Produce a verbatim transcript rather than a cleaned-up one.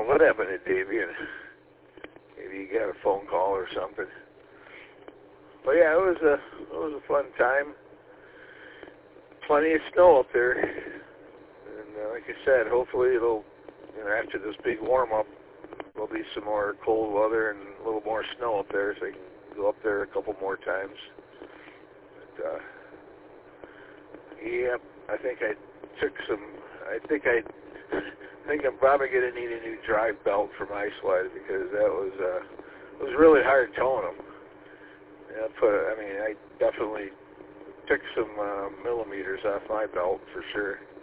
what happened to Davey. And maybe he got a phone call or something. But yeah, it was a it was a fun time. Plenty of snow up there, and uh, like I said, hopefully it'll, you know, after this big warm up, there'll be some more cold weather and a little more snow up there, so I can go up there a couple more times. But, uh, yeah, I think I took some. I think I. I think I'm probably going to need a new drive belt for my sled because that was uh, it was really hard towing them. Yeah, put. I mean, I definitely took some uh, millimeters off my belt for sure.